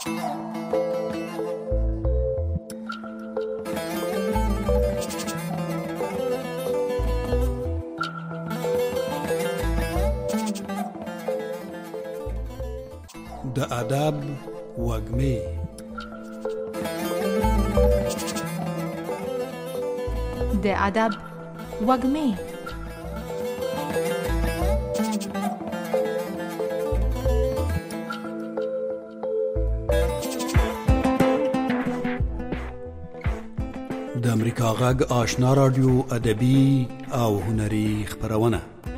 د ادب وږمې د ادب وږمې د امریکا غږ آشنا رادیو ادبي او هنري خپرونه.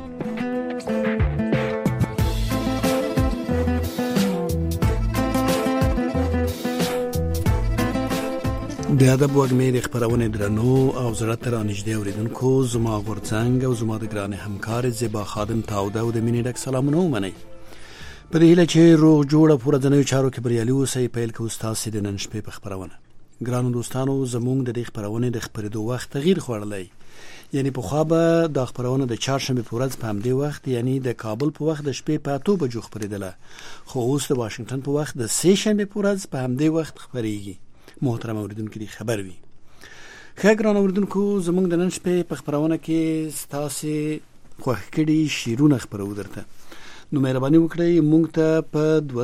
د ادب وږمې د خپرونې درنو او زړه ته رانږدې اورېدونکو، زما غورځنګ او زما د ګرانې همکار زیبا خادم تاوده او د مینې ډک سلامونه ومنئ. په دې هیله چې روغ جوړ په ورځنیو چارو کې بریالي اوسئ. پیل کوو ستاسې د نن شپې په خپرونه. ګرانو دوستانو، زموږ د دې خپرونې د خپرېدو وخت تغییر خوړلی، یعنی پخوا به دا خپرونه د چهارشنبې په ورځ په همدې وخت، یعنی د کابل په وخت د شپې په 8 بجو خپرېدله، خو اوس د واشنگټن په وخت د سه شنبې په ورځ په همدې وخت خپرېږي. محترم اوریدونکو دې خبر وي. ښه ګران اوریدونکو، زموږ د نن شپې په خپرونه کې ستاسې خوښ کړي شعرونه خپرو درته. نو مهرباني وکړئ موږ ته په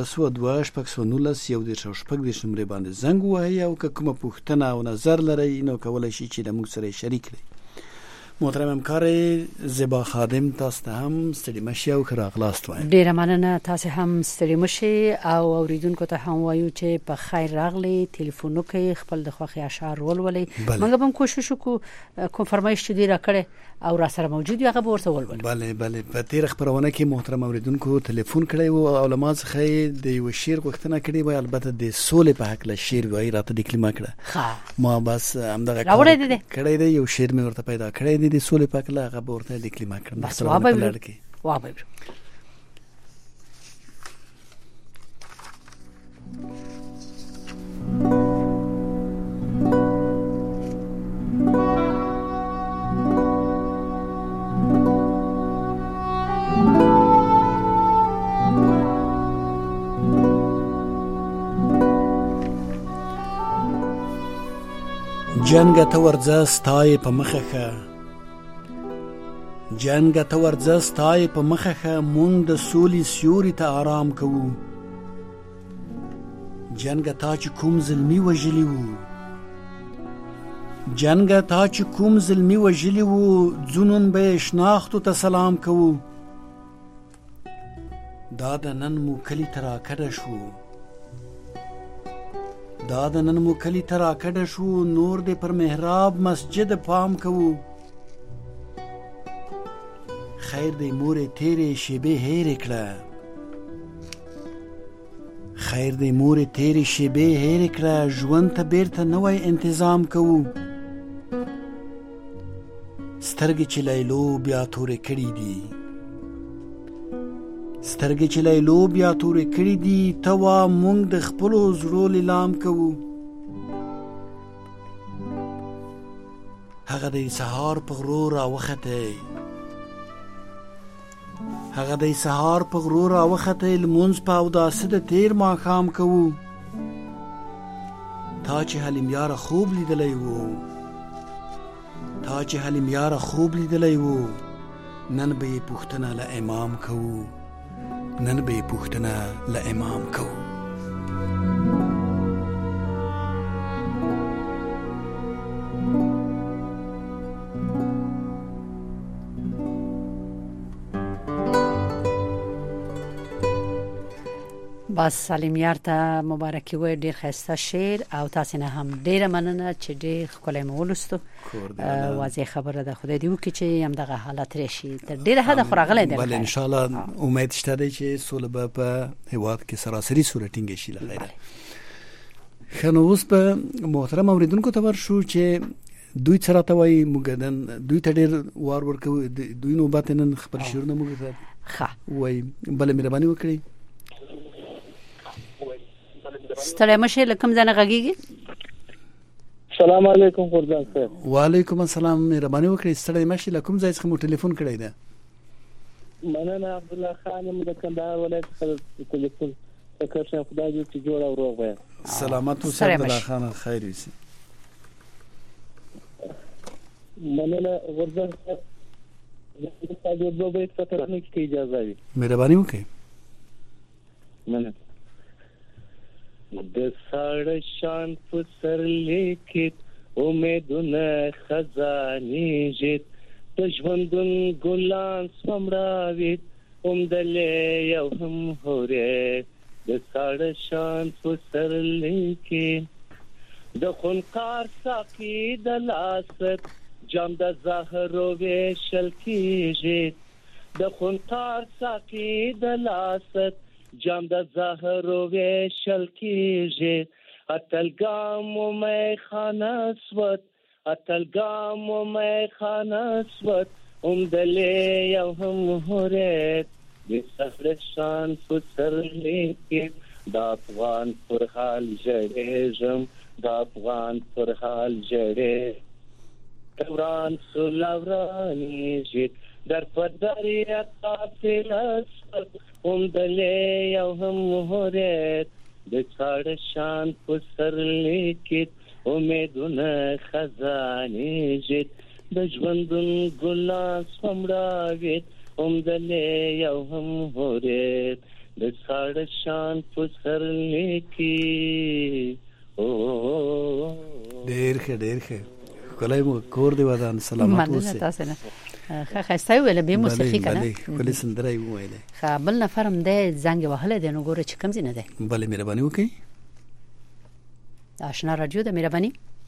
202-619-1-6 نمبرې باندې زنګ ووهئ، او که کومه پوښتنه او نظر لرئ نو کولی شئ چې د موږ سره یې شریک کړئ. محترم همکار زیبا خادم، تاسو ته هم ستړي مشئ او ښه راغلاست وایم. ډیره مننه، تاسو هم ستړي مشئ او اوریدونکو ته هم وایو چې په خیر راغلی. ټلیفون وکړئ، خپل د خوښې اشعار ولولئ. موږ هم کوشش وکړو کوم فرمایش چې دی راکړي او را سره موجود وي هغه به ورته ولولو. بله په تیر خبرونه کې محترم اوریدونکو ټلیفون کړی و او لماز خې د یو شعر غوښتنه کړې و، البته د سولې په حق له شعر وای راته د کلمه کړه. ما بس همدغه کړی دی، یو شعر مې ورته پیدا کړی دی د سولې په حق له، هغه به ورته د کلمه کړم. بس وابه جنگ ته ورځه ستای په مخه ښه، جنگ ته ورځه ستای په مخه ښه، مونږ د سولې سیوري ته آرام کوو. جنگ تا چې کوم ظلمي وژلی وو، جنگ تا چې کوم ظلمي وژلی وو، ځونون به شناختو ته سلام کوو. دا د نن مو کلی ته راکډه شو، دا د نن مو کلی ته راکډه شو، نور دې پر محراب مسجد پام کوو. خیر دې مورې تیرې شیبې هېرې کړه، خیر دې مورې تیرې شیبې هېرې کړه، ژوند ته بیرته نوی انتظام کوو. سترګې چې لیلو بیا تورې کړي دي، سترګې چې لیلو بیا تورې کړي دي، ته وا مونږ د خپلو زړو لیلام کوو. هغه د سهار په غرو راوختی، هغه د سهار په غرو راوختی، لمونځ په اوداسه د تیر ماښام کوو. تا چې حلیم یاره خوب لیدلی وو، تا چې حلیم یاره خوب لیدلی وو، نن به یې پوښتنه له امام کوو، نن به یې پوښتنه له امام کوو. بس سلیم یار ته مبارکي وای، ډیر ښایسته شعر او تاسو نه هم ډیره مننه چې ډیر ښکلی مو ولوستو. واضح خبره ده، خدای دې وکړي چې همدغه حالت راشي تر ډیره حده خو راغلی دی. بله ان شاء الله امید شته دی چې سوله به په هیواد کې سراسري صورت ټینګ شي. له خیره ښه، نو اوس به محترم اوریدونکو ته ورشو چې دوی څه راته وایي. موږ دوی ته ډیر وار ورکوو، دوی نوبت نن خپل شعرونه موږ ته وایي. بله مهرباني وکړئ. ستړی مشه له کوم ځای نه غږیږي؟ السلام علیکم غورځنګ صاحب. وعلیکم السلام، مهرباني وکړئ. ستړی مشه له کوم ځای څخه مو ټلیفون کړی دی؟ مننه، عبدالله خان یم د کندهار ولایت څخه ټلیفون ټکر شه خدای دې چې جوړ او روغ وي. سلامت اوسه عبدالله خان، خیر وي. مننه ورځ تاسو د دوه بیت فتره کې اجازه وي. مهرباني وکړئ. مننه. د ساړه شان په سر لیکت امیدونه خزانې جت د ژوندون ګلان سمراوید اومدلې یو هم هورې د ساړه شان په سر لیکت د خونکار ساقي د لاست جام د زهرو ویشل کیږي د خونکار ساقي د لاست جام د زهرو ویشل کیږي اتلګام مې خانه سوت اتلګام مې خانه سوت اومدلې یو هم هورې د ساړه شان په سر لیکت د افغان پر حال ژړېږم د افغان پر حال ژړېږم وران سولورانی جیت در پدریا قافلس اومدلې یو هم هورې د ساړه شان په سر لیکت امیدونه خزانې جیت د ژوندون ګلان سمراوید اومدلې یو هم هورې د ساړه شان په سر لیکت. ډېر ښه کولای مو کور دی ودان. سلامت اوسه. تاسو نه خاصه ویل به موسیقي کنه کله سندره ویل خپل نفرم ده زنګ وهله د نو ګوره چې کم زینه ده. بله مهرباني وکړئ. آشنا رادیو د مهرباني.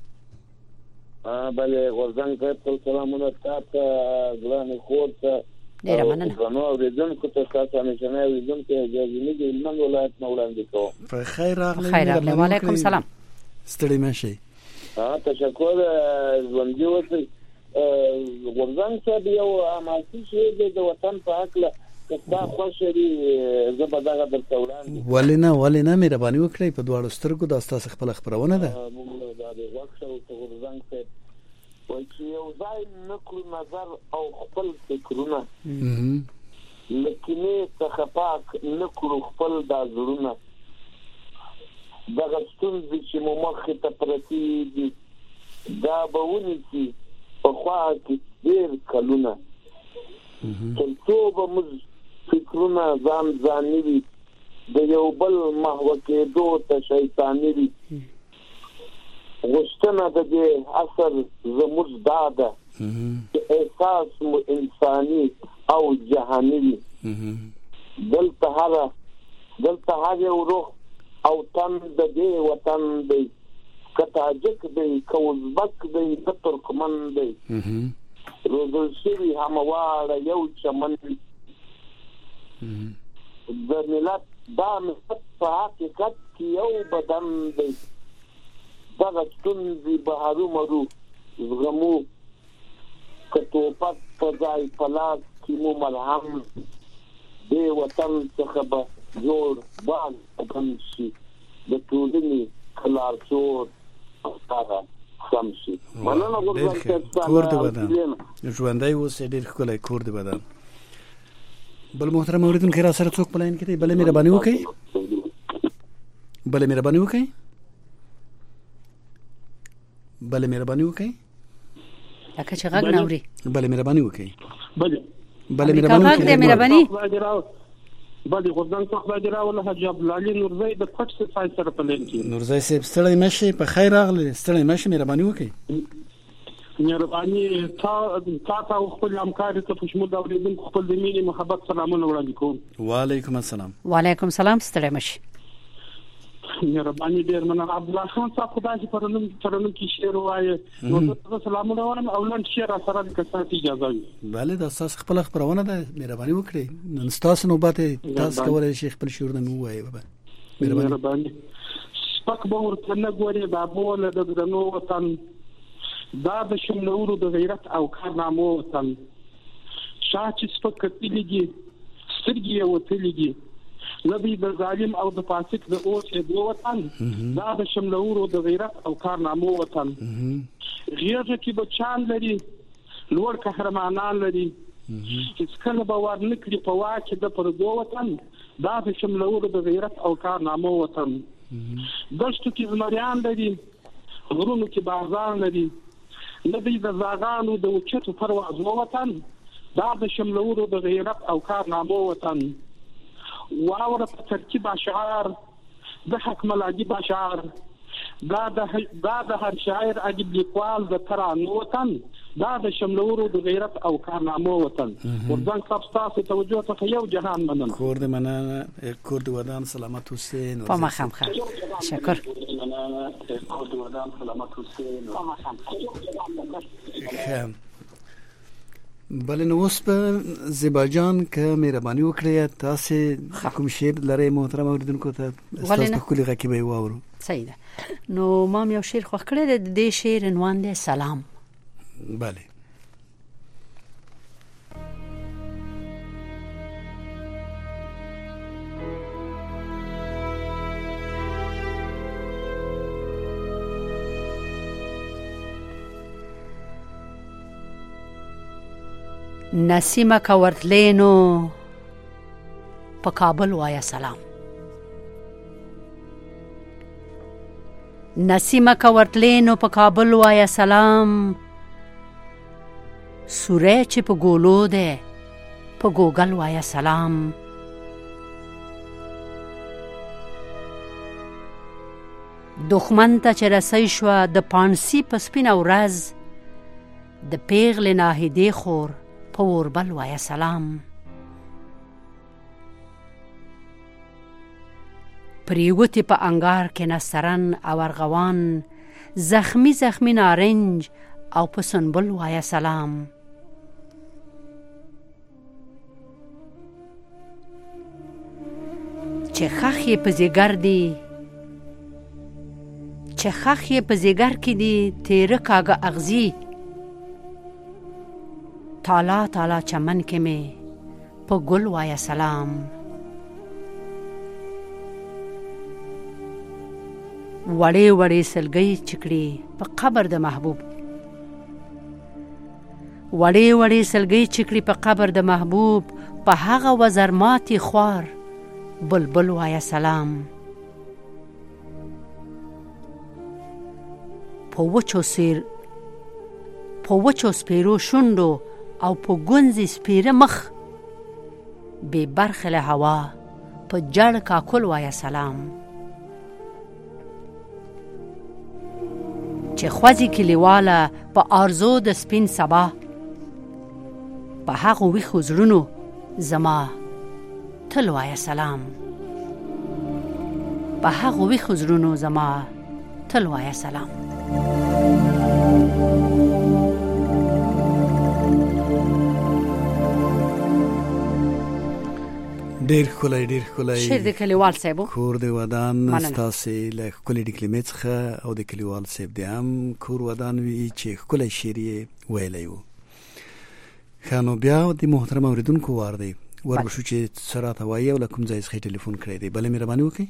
بله ورزنګ ته سلامونه تاسو ګران خورته ډیر مننه. نو اوریدونکو ته تاسو همیشه اوریدونکو اجازه نه دی من ولایت نو وړاندې کوم. په خیر راغلی. وعلیکم سلام. ستړي مشه. تشکر ژوندي اوسئ. ورزنګ صاحب یو عملي شی دی د وطن په حق له کستا خوشري زبردغه درته وړاندې. ولې نه مهرباني وکړئ په دواړو سترګو دا تاسو خپل خبرونه ده. موږ دا د وخت او ورزنګ صاحب وایي چې یو ځای نکړو نظر او خپل فکرونه لکه څخه پاک نکړو خپل دا زړونه دغه ستونزې چې مو مخې ته پرتې دي دا به ونیسي په خوا کې ډېر کلونه تر څو به موږ فکرونه ځاني وي د یو بل محوه کېدو ته شیطاني وي. غوښتنه د دې اثر زموږ دا ده چې احساس مو انساني او جهاني وي. دلته هر یو روح او تن د دې وطن دی که تاجک دی که ازبک دی که ترکمن دی روزل شوي همواره یو چمن د ملت دا ملت په حقیقت کې یو بدن دی دغه ستونزې به هرومرو زغمو که توپک په ځای په لاس کې مو ملهم دې وطن څخه به جوړ باغ بن شي د ټولنې کلارچور هغه سم شي. مننه کور دی بدن ژوندی اوسئ. ډېر ښکلی کور دی بدن. بل محترم اوریدونکي را سره څوک په لاین کې دی؟ بله مهرباني وکړئ. لکه چې غږ نه اوري. بله مهرباني وکړئ. بله غوږدان څخه خدای راوله حاج عبدالعلي نورزی د پټ صفای سره په لین کې. نورزی صاحب ستړی مشه. په خیر راغلی. ستړی مشه. مهرباني وکړئ. مهرباني تا خپل همکار ته په شمول د اوریدونکو خپل د مینې محبت سلامونه وړاندې کوم. وعلیکم السلام. وعلیکم السلام. ستړی مشه. مهرباني ډیر مننه. عبدالله خان صاحب خدای دې پرونم کې شعر وایي نو تاسو سلامونه وایم او لن شعر سره د کسات اجازه وي. بله دا تاسو خپل خبرونه ده. مهرباني وکړئ. نن تاسو نوبت تاسو کولای شئ خپل شعرونه مو وایي. مهرباني. سپک به ورته نه ګوري دا بوله د درنو وطن دا د شملورو د غیرت او کارنامو وطن شاه چې سپک کتلېږي سترګې یې وتلېږي نبی د ظالم او د فاسق د اوسېدو وطن دا د شملورو د غیرت او کارنامو وطن غیرت کې بچان لري لوړ قهرمانان لري هیڅ کله به ور نکړي په واکه د پردو وطن دا د شملولو د غیرت او کارنامو وطن. دشتو کې زمریان لري، غرونو کې بازان لري، نه دی د زاغانو د اوچتو پروازو وطن. دا د شملولو د غیرت او کارنامو وطن. واوره په ترکیب اشعار د حکمل عجیب اشعار، دا د هر شاعر عجیب لیکوال د ترانو وطن. دا د شملورو د غیرت او کارنامو وطن. ورځان صاحب ستاسو توجه ته یو جهان مننه. کور د مننه، کور د ودان سلامت حسین. په مخام خیر. شکر. کور د ودان سلامت حسین. په مخام. بله نو اوس په زیبا جان که مهرباني وکړئ تاسې کوم شعر لرئ محترم اوریدونکو ته ستاسو په ښکلي غږ کې به یې واورو. صحیح ده. نو ما یو شعر خوښ کړی دی، د دې شعر عنوان دی سلام. بله. نسیمه که ورتلی نو په کابل وایه سلام. نسیمه که ورتلی نو په کابل وایه سلام. سوری چې په ګولو دی په ګوګل وایه سلام. دښمن ته چې رسی شوه د پانسي په سپینه ورځ، د پیغلې ناهیدې خور په اوربل وایه سلام. پریوتی په انگار کې نسترن او ارغوان، زخمی زخمی نارنج او په سنبل وایه سلام. چې خخ یې په زیګر دی، چې خخ یې په زیګر کې دی تیره کاږه اغزي، تالا تالا چمن کې مې په ګل وایه سلام. وړې وړې سلګۍ چکړي په قبر د محبوب، وړې وړې سلګۍ چکړي په قبر د محبوب، په هغه وزرماتي خوار بلبل وایه سلام. په وچو سپیرو شونډو او په ګونځې سپیره مخ، بې برخې له هوا په جړ کاکل وایه سلام. چې خوځي کلیواله په آرزو د سپین سبا، په هغو ویښو زړونو زما تل وایه سلام. په هغو ویښو زړونو زما تل وایه سلام. ډیر ښکلی، ډیر ښکلی شعر د کلیوال صاحب کور د ودان. ستاسې له ښکلې ډیکلمې څخه او د کلیوال صاحب د هم کور ودان وي چې ښکلی شعر یې ویلی و. ښه نو بیا د محترم اوریدونکو وار دی، وربشو چې څه راته وایي او له کوم ځای څخه ټلیفون کړی دی. بله مهرباني وکړئ.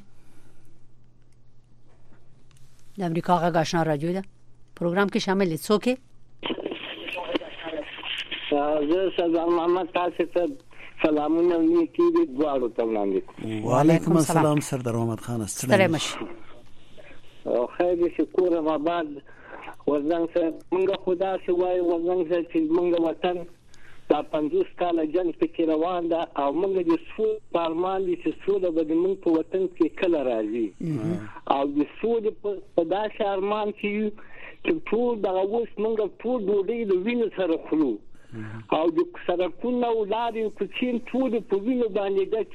د امریکا غږ آشنا راډیو ده، پروګرام کې شامل دي. څوک یې؟ زه سردار محمد تاسو ته سلامونه نیکی دي دواړو ته وړاندې کوم. وعلیکم السلام سردار محمد خان. ستړی مشي. او خیر دې شکر آباد وزنګ سره موږ خدا شي وای وزنګ سره چې موږ وطن دا 50 کال جنګ پکې روان ده او موږ د سود پارمان دي چې سود به موږ په وطن کې کله راځي او د سود په داسې ارمان کې ټول دا اوس موږ ټول ډوډۍ د وینې سره خورو او د سرکونو ولادي کوچین ټول په وینې باندې د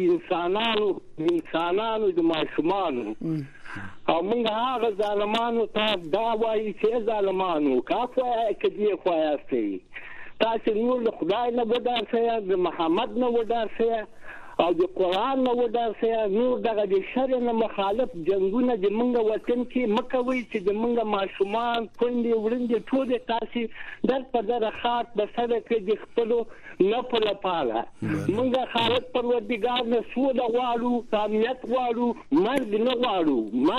انسانانو د ماشومانو او موږ هغه ظالمانو ته دا وایي چې ظالمانو کافه کدی خوایاستي تاسو نور له خدای نه ودارسه د محمد نه ودارسه او د قران نه ودارسه نور دغه د شر نه مخالف جنگونه د موږ وطن کې مکوي چې د موږ ماشومان کندې وړاندې ټول تاسو در په در خاط بسره کې د خپل نه په لپاره موږ خالق پروردګار نه سود غواړو امنیت غواړو مرګ نه غواړو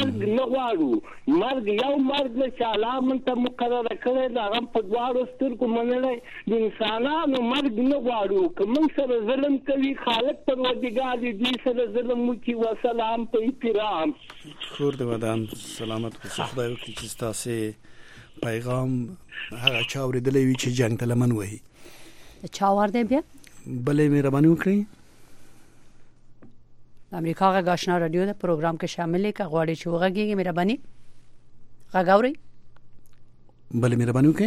مرګ یو مرګ چې علامه ته مقرره کړی دا هم په دواړو سترګو منلای د انسانانو مرګ نه غواړو کوم سره ظلم کوي خالق پروردگار دې سره ظلم وکړي. وسلام په احترام. خور د ودان سلامت خو خدای وکړي چې تاسو پیغام هغه چا اورېدلی وي چې جنگ ته لمن وهي. چا ورده بیا بلې مهرباني وکړئ. امریکا غږ آشنا رادیو د پروګرام کې شامل کې غواړي چې وغږیږي مهرباني غږ اوري. بلې مهرباني وکړئ.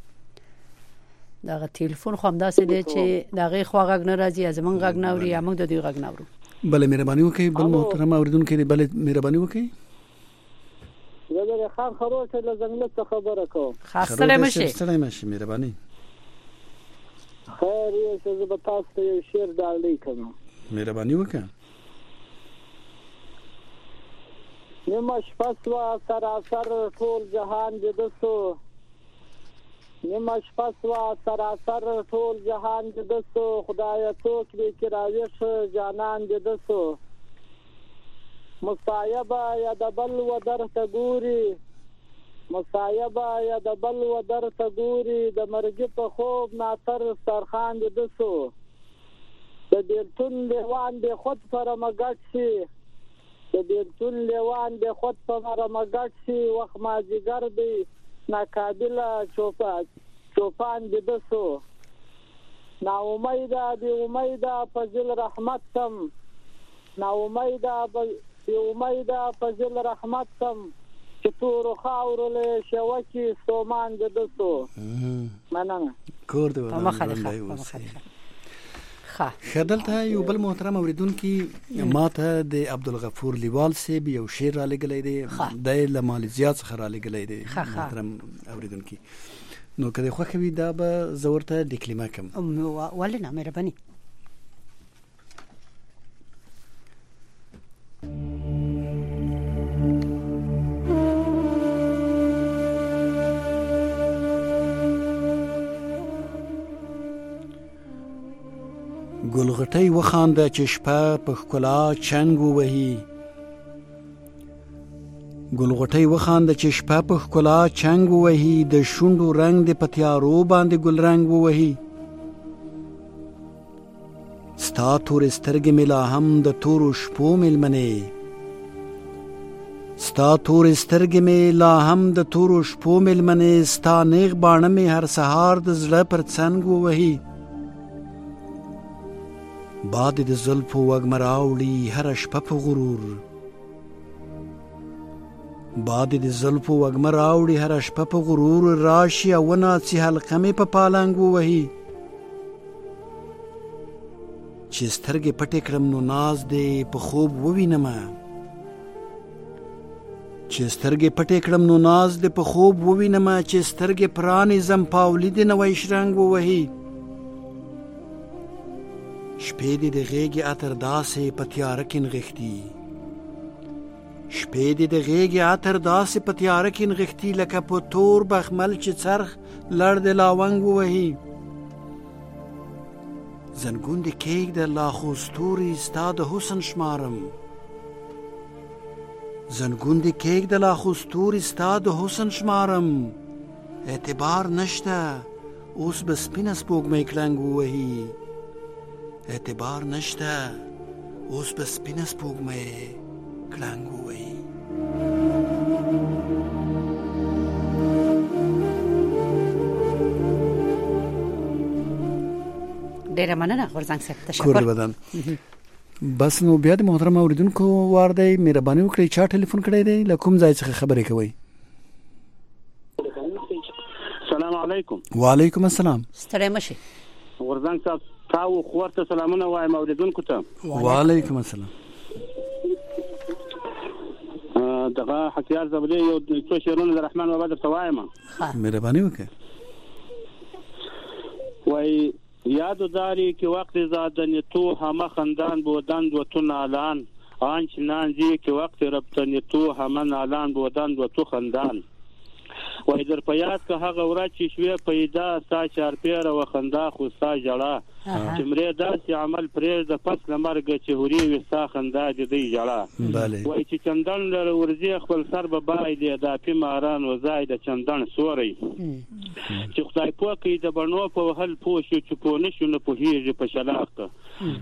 دا ټلیفون خو همداسې دی چې دغه خو غږ نه راځي زمونږ غږ نه اوري موږ د دې غږ نه اورو. بلې مهرباني وکړئ. بل محترم اوریدونکو دې بلې مهرباني وکړئ. زه خان خروش له زنګل څخه خبره کوم. خاصه مشه مهرباني. خیر یې چې زه به تاسو ته یو شعر ډالۍ کوم. مهرباني وکړه. نیمه شپه سوه سراسر ټول جهان جده سو. نیمه شپه سوه سراسر ټول جهان جده سو. خدایه څوک دی چې راویښ جانان جده سو. مصایبه یا د بل و درته ګوري. مصایبه یا د بل و درته ګوري. د مرګ په خوب ناتر سرخان جده سو. د بیلتون لیوان د خود پر مګټ شي. د بیلتون لیوان د خود پر مګټ شي. وخت مازیګر دی ناقابله چوپان جده سو. نا امیده بی امیده فضل رحمت سم. نا امیده بی امیده فضل رحمت سم. چې تور خاور له شوکی سومان جده سو. مننه. کور دی خدلته یو بل محترم اوریدونکو ماته د عبدالغفور لیوال صاحب یو شعر را لګلې دی د ماليزیا څخه را لګلې دی محترم اوریدونکو. نو کله خو کوي دا به زورته د کلمه کم ولنه مهرباني. ګلغټۍ وخانده چې شپه په ښکلا چنګ ووهي. ګلغټۍ وخانده چې شپه په ښکلا چنګ ووهي. د شونډو رنگ د پتیارو باندې ګل رنگ ووهي. ستا تورې سترګې مې لا هم د تورو شپو مېلمنې. ستا تورې سترګې مې لا هم د تورو شپو مېلمنې. ستا نیغ باڼه مې هر سهار د زړه پر څنګ ووهي. باد د زلفو وږمه راوړي هره شپه په غرور. باد د زلفو وږمه راوړي هره شپه په غرور. راشي او وناڅي حلقه مې په پالنګ ووهي. چې سترګې پټې کړم نو ناز دې په خوب ووینمه. چې سترګې پټې کړم نو ناز دې په خوب ووینمه. چې سترګې پرانیزم پاولي دې نوی شرنګ ووهي. شپې دې د غېږې عطر داسې په تیاره کې نغښتي. شپې دې د غېږې عطر داسې په تیاره کې نغښتي. لکه په تور بخمل چې څرخ لړ د لاونګ ووهي. زنګون دې کېږده لا خو ستوري ستا د حسن شمارم. زنګون دې کېږده لا خو ستوري ستا د حسن شمارم. اعتبار نشته اوس به سپینه سپوږمۍ کړنګ ووهي. اعتبار نشته اوس به سپینه سپوږمۍ کړنګ ووهي. ډیره مننه غورځنګ صاحب تشکر. کور بدن بس نو بیا د محترم اوریدونکو وار دی. مهرباني وکړئ چا ټلیفون کړی دی له کوم ځای څخه خبرې کوئ؟ السلام علیکم. وعلیکم السلام. ستړی مشي غورځنګ صاحب تاسو خورته سلامونه وایم اوریدونکو ته. وعلیکم السلام. دغه حکیار زبدي یو څو شعرونه د رحمان بابا درته وایم. مهرباني وکړئ. وای یادو داری که وقت زادنی تو همه خندان بودند و تو نالان. آنچنان زی که وقت ربطنی تو همه نالان بودند و تو خندان. وای در پیاد که هغه ورځ چې شوې پیدا ستا چارپیره و خندا خو ستا ژړا. چې مرې داسې عمل پرېږده پس له مرګه چې هورې وي ستا خندا د دوی ژړا. وای چې چندن لره ورځې خپل سر به بایدې د اپي ماران وځای د چندن سوری. چې خدای پوه کوي د بڼو په وهل پوه شو چې پوه نه شو نه پوهېږي په شلاق.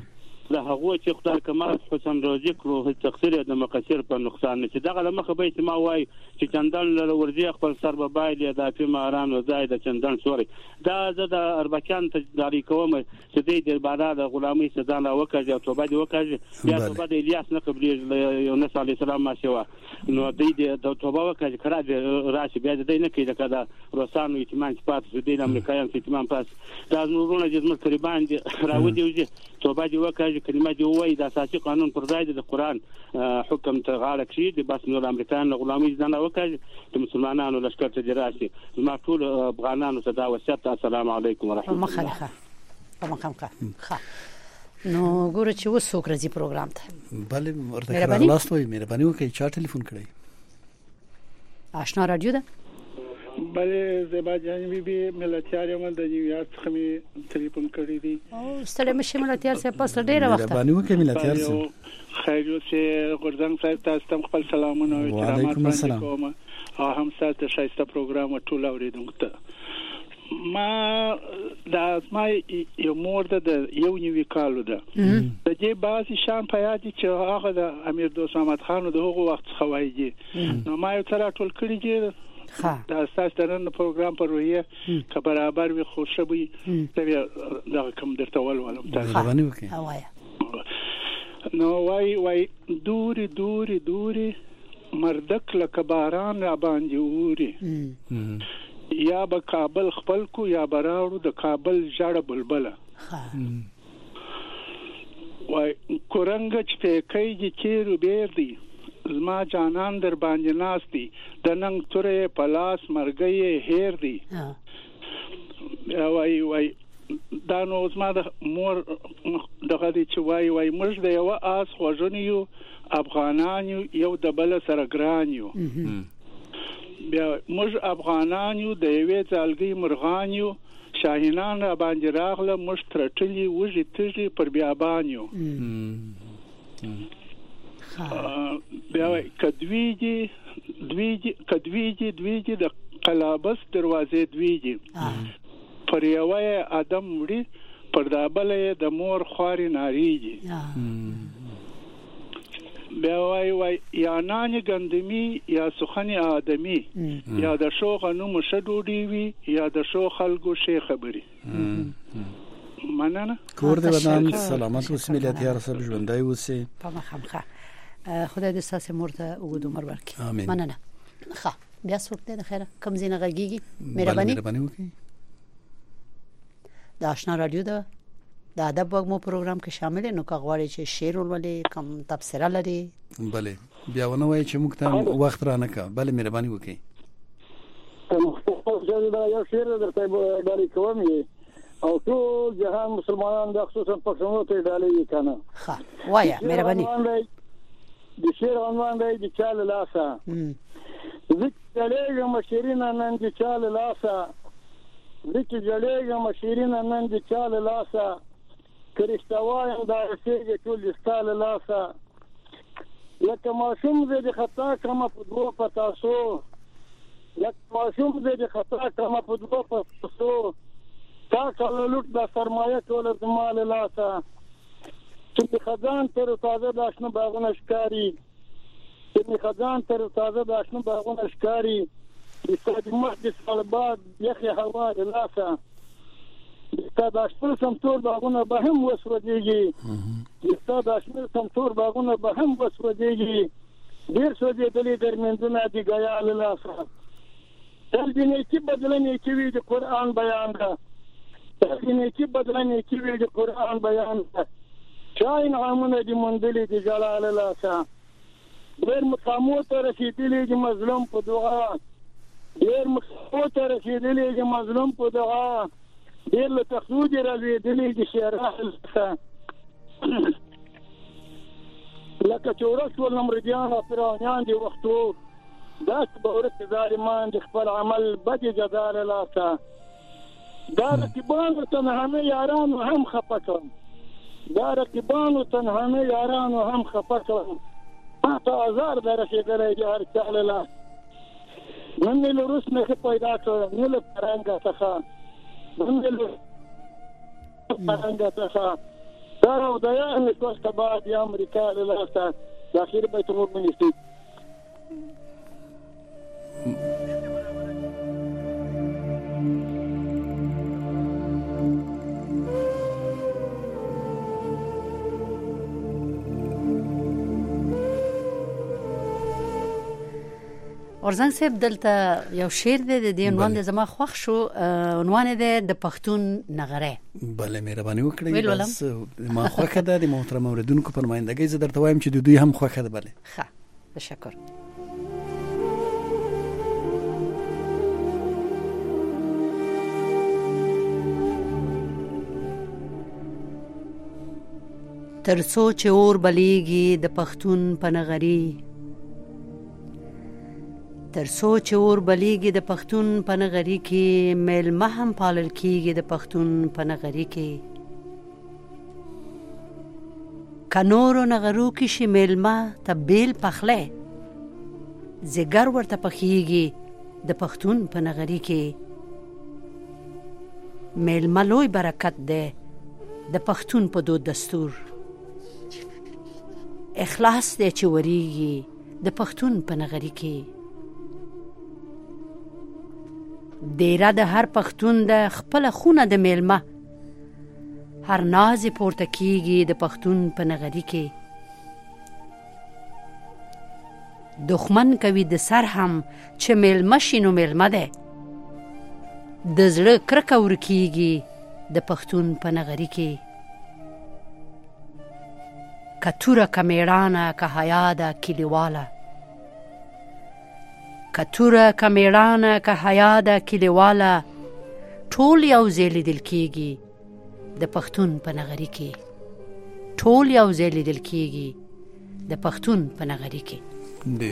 د هغه چې خدای کمال حسن روزي کړو تقصیر د مقصر په نقصان نه چې دغه لمخه به ما وای چې چندن له ورځي خپل سر به باید د افي ماران او زائد چندن سوري دا د اربکان تجاری کوم چې د بادار د غلامي سزا نه وکړي او توبه دې وکړي بیا توبه د الیاس نه قبلي یونس علی السلام ما شوا نو د توبه وکړي کړه راشي بیا دې نه کېده کدا روسانو ایتمان پات د امریکایانو ایتمان پات دا نورونه چې موږ قربان دي راوځي توبه دې وکړي کلمه دی وای د اساسي قانون پر ځای د قران حکم ته غاړه کړي د بس نور امریکایانو غلامي ځنه وکړي د مسلمانانو لشکره ته دراسي ما ټول افغانانو ته دا وصیت السلام علیکم ورحمت الله مخه نو ګوره چې وسوک راځي پروګرام ته بله ورته خلاص وي مهرباني وکړئ چا ټلیفون کړی آشنا رادیو ده بله زیبا جان بیبي ملتیار یم د نیویارک څخه می ټلیفون کړی دی او ستړي مشه ملتیار صاحب پس ډیره وخت مهرباني وکړئ ملتیار صاحب خیر اوسه غردنګ صاحب تاسو ته خپل سلامونه او احترامات باندې کوم او هم تاسو شایسته پروګرام ټول اوریدونکو ته ما دا ما یو مور د یو نیوي کالو ده د دې باسي شان پیاجي چې هغه د امیر دوست محمد خان د هغه وخت خوایي نو ما یو تر ټول کړی چې دا اساس درن پروګرام پر رویه که برابر وي خوشبوي دا کوم درته ولولم تاسو باندې وکي نو وای دوري مردک لکه باران را باندې اوري یا به کابل خپل کو یا براړو د کابل جړه بلبله وای کورنګ چې کوي چیرې بیر دی زما جانان در باندې ناشتي د ننګ تورې پلاس مرګي هیر دی وای دا نو زما د مور دغه دي چې وای موږ د یو آس خوژنیو افغانان یو د بل سره ګران یو بیا موږ افغانان یو د یوې ځالګي مرغان یو شاهینان را باندې راغله موږ ترټلی وږي تږي پر بیابان یو بیا کدویږي د قلابس دروازې دویږي پر یوه ادم وړي پر دابلې د مور خواري ناریږي بیا وای یا نانی ګندمي یا سخني آدمي یا د شو غنو مشډوډي وي یا د شو خلکو شي خبري مننه کور دې ودان سلامت اوسې ملتیار صاحب ژوندۍ اوسې په مخه خدای دې ساسه مرته اوږد عمر ورکړي مننه ښه بیا څوک دې خیره کم زینه غږیږي مهرباني وکړئ د آشنا رادیو د ادب وګمو پروګرام کې شامل نو کغواړي چې شعر ولولي کم تفسیر لري بله بیا ونه وای چې موږ ته وخت را نه کا بله مهرباني وکړئ یو شعر درته ډالۍ کوم او ټول جهان مسلمانان د خصوصا پښتنو ته ډالۍ کنه ښه وایا مهرباني د شعر عنوان دی د چاله لاسه ذکرېږه مشیرینه نن د چاله لاسه ذکرېږه مشیرینه نن د چاله لاسه کرشتوایم دا رسېږي ټول د ستاله لاسه لکه ماشوم زه د خطا کمه په دوه پتاسو لکه ماشوم زه د خطا کمه په دوه پتاسو تا کله لوټ د سرمایه ټول زما له لاسه چې خزان تر تازه د آشنا باغونه ښکاری چې خزان تر تازه د آشنا باغونه ښکاری د صدمت د صلبات یخي هوا د لاسه د آشنا سمتور باغونه به هم وسوديږي د آشنا سمتور باغونه به هم وسوديږي ډیر سودېدلې درمندونه د غیا له لاسه تل دې چې بدلنې چې وي د قران بیان ده تل دې چې بدلنې چې وي د قران بیان ده شاین عامونه دی مندلې دی جلال الله سا ډېر مقامو ته رسیدلې دی مظلوم په دعا ډېر مقامو ته رسیدلې دی مظلوم په دعا ډېر له تخوج راځېدلې دی شرح سا لکه چورس ول نمردیان او فرعونان دی وختو داس به ورته ظالمان د خپل عمل بد جزاء الله سا دا رقیبان ته نه یاران هم خپکم دا رقیبانو تنهانه یارانو هم خفه کړم تا آزار در رسېدلی دی هر چا له لاس نن مې له روس نه پیدا کړم نه له فرهنګه څخه نن مې له فرهنګه څخه ترى وديان توقت بعد يا أمريكا للأسف داخل بيت المؤمنين. ورزنګ صاحب دلته یو شعر دی د عنوان د زما خوښ شو، عنوان دی د پښتون نغره. بله مهرباني وکړئ. بس ما خوښه ده د محترم اوریدونکو په نمایندګۍ زه درته وایم چې د دوی هم خوښه ده. بله ښه، تشکر. ترڅو چې اور بلیږي د پښتون په نغري، ترڅو چې اور بلیږي د پښتون په نغري کې، میلمه هم پالل کیږي د پښتون په نغري کې. که نورو نغرو کې شي میلمه ته بیل پخلی، زیګر ورته پخیږي د پښتون په نغري کې. میلمه لوی برکت دی د پښتون په دود دستور، اخلاص دی چې وریږي د پښتون په نغري کې. دیره د هر پښتون د خپل خونه د میلمه، هر ناز پورته کیږي د پښتون په نغري کې. دښمن کوي د سر هم چې میلمه شي نو میلمه دی، د زړه کرکه ورکیږي د پښتون په نغري کې. که توره که میړانه که حیا ده کلیواله، که توره که میړانه که حیا ده کلیواله، ټول یو ځای لیدل کیږي د پښتون په نغري کې. ټول یو ځای لیدل کیږي د پښتون په نغري کې. ډېر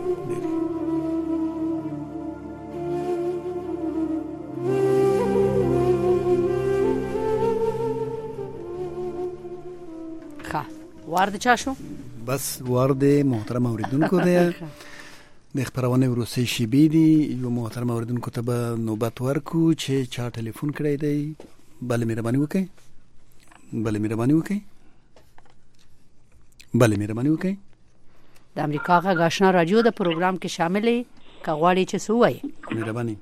ښه، وار د چا شو؟ بس وار د محترم اوریدونکو دی. د خبرونه وروسته شیبې دي. یو محترم اوریدونکو ته به نوبت ورکو چې چا ټلیفون کړی دی. بله مهرباني وکړئ. بله مهرباني وکړئ. بله مهرباني وکړئ. د امریکا غږ آشنا رادیو د پروګرام کې شاملې که غواړئ چې څه ووایي. مهرباني.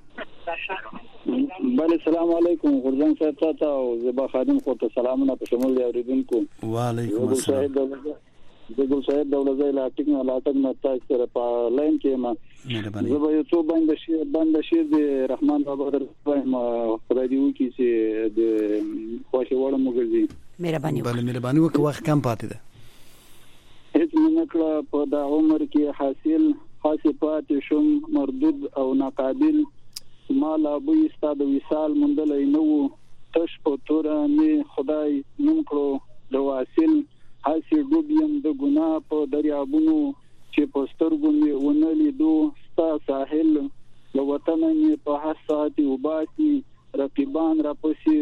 بله سلام علیکم. غورځنګ صاحب ته او زیبا خادم خو ته سلامونه په شمول اوریدونکو. وعلیکم السلام. د ګل صاحب دولزای لاټک نه تاسو سره په لاین کې ما مهرباني. زه به یو څو بند شیر د رحمان بابا دروایم خدای دې وکړي چې د خوښ وړ مګرځي. مهرباني. بله مهرباني وکړه، وخت کم پاتې ده. هیڅ نه کړه په دا عمر کې حاصل خاصه پاتې شوم مردود او ناقابل، مال ابو استاد وصال مندل نه وو، تش په تور نه خدای نوم کړو د واصل، حاصل ډوبیم د ګناه په دریابونو چې په سترګو مې ونه لیدو ستا ساحل، له وطنه مې په هر ساعت وباسي رقیبان را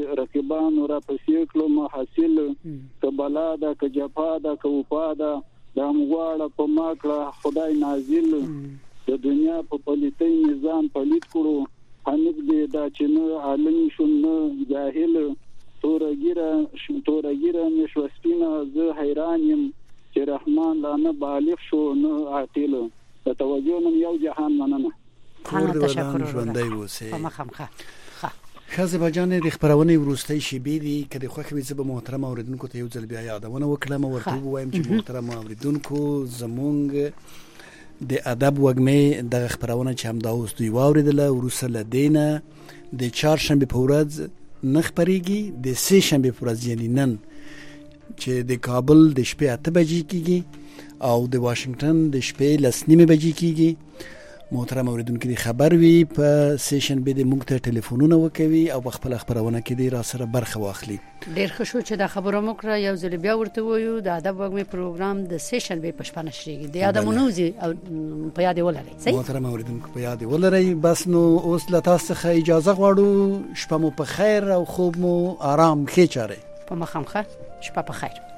پسې کړو محاصل، که بلا ده که جفا ده که وفا ده دا مغواړه په ما کړه خدای نازل، د دنیا په پلیتۍ نظام پلیت کړو، حنک دې دا چې نه عالم شو نه جاهل، تورګیره مې شو سپینه زه حیران یم چې رحمان لا نه بالغ شو نه عاقل. د توجه نن یو جهان مننه. تشکر. ژوندی اوسئ. په مخامخه. خازه جان د خبرونه وروستۍ شیبې دي. که د خوښ وي زه به محترم اوریدونکو ته یو ځل بیا یادونه وکړم او ورته ووایم چې محترم اوریدونکو زمونږ د ادب وږمې دغه خبرونه چې همدا اوس دوی واوریدله وروسته له دې نه د چهارشنبې په ورځ نه خپرېږي، د سه شنبې په ورځ یعنې نن چې د کابل د شپې 8 بجې کېږي او د واشنگټن د شپې 10:30 بجې کېږي. محترم اوریدونکو دې خبر وي په سه شنبې د موږ ته ټلیفونونه وکوي او په خپل خبرونه کې دې را سره برخه واخلي. ډېر ښه شو چې دا خبره مو کړه. یو ځل بیا ورته وایو د ادب وږمې پروګرام د سه شنبې په شپه نشریږي. د یادمونو او په یاد ولرئ. صحیح محترم اوریدونکو په یاد ولرئ. بس نو اوس له تاسو څخه اجازه غواړو. شپه مو په خیر او خوب مو آرام ښه چاره. په مخامخه. شپه په خیر.